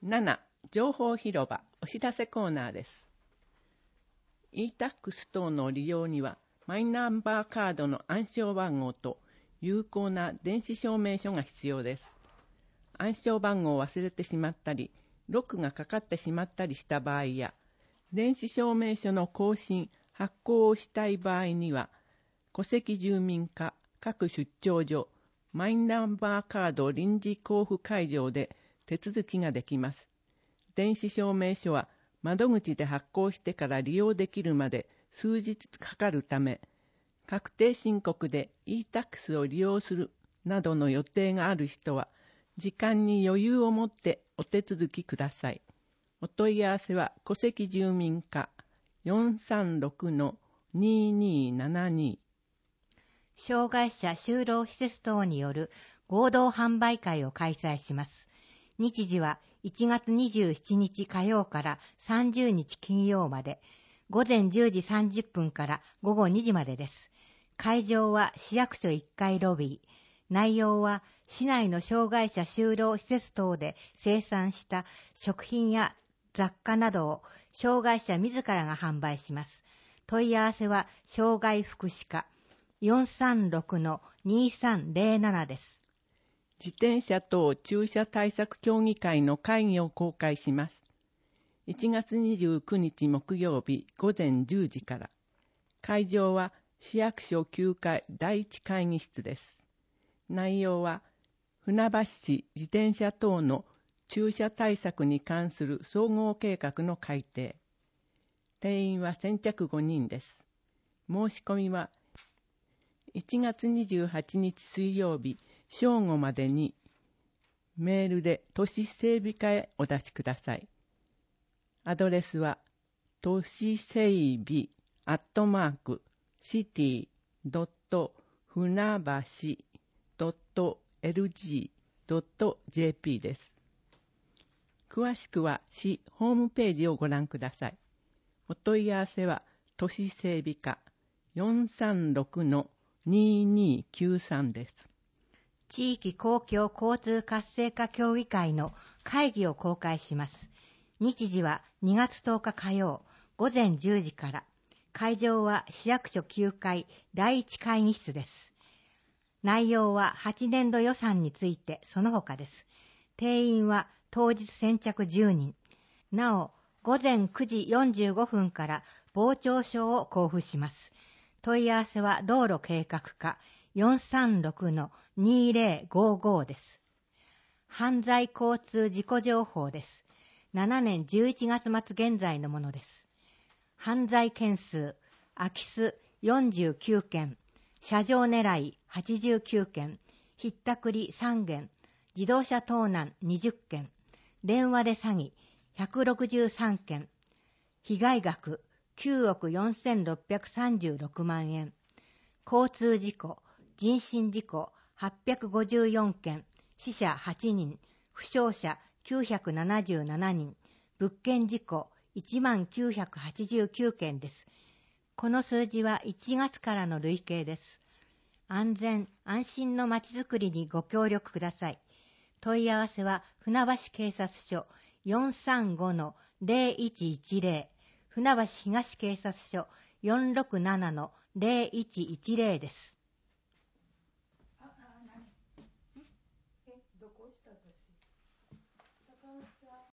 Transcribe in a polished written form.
7. 情報広場お知らせコーナーです。e-tax 等の利用にはマイナンバーカードの暗証番号と有効な電子証明書が必要です。暗証番号を忘れてしまったり、ロックがかかってしまったりした場合や、電子証明書の更新・発行をしたい場合には、戸籍住民課各出張所、マイナンバーカード臨時交付会場で手続きができます。電子証明書は窓口で発行してから利用できるまで数日かかるため、確定申告で e-tax を利用するなどの予定がある人は、時間に余裕を持ってお手続きください。お問い合わせは戸籍住民課 436-2272。 障害者就労施設等による合同販売会を開催します。日時は1月27日火曜から30日金曜まで、午前10時30分から午後2時までです。会場は市役所1階ロビー。内容は市内の障害者就労施設等で生産した食品や雑貨などを障害者自らが販売します。問い合わせは障害福祉課 436-2307 です。 自転車等駐車対策協議会の会議を公開します。1月29日木曜日午前10時から。会場は市役所9階第1会議室です。内容は船橋市自転車等の駐車対策に関する総合計画の改定。定員は先着5人です。申し込みは1月28日水曜日正午までにメールで都市整備課へお出しください。アドレスは都市整備@city.船橋.lg.jp です。詳しくは市ホームページをご覧ください。お問い合わせは都市整備課 436-2293 です。 地域公共交通活性化協議会の会議を公開します。日時は2月10日火曜午前10時から。会場は市役所9階第1会議室です。内容は8年度予算についてその他です。定員は当日先着10人。なお、午前9時45分から傍聴証を交付します。問い合わせは道路計画課 436-2055 です。犯罪交通事故情報です。7年11月末現在のものです。犯罪件数、空き巣49件、車上狙い89件、ひったくり3件、自動車盗難20件、電話で詐欺163件、被害額9億4636万円、交通事故、人身事故854件、死者8人、負傷者977人、物件事故1989件です。この数字は1月からの累計です。安全・安心のまちづくりにご協力ください。問い合わせは船橋警察署 435-0110、船橋東警察署 467-0110 です。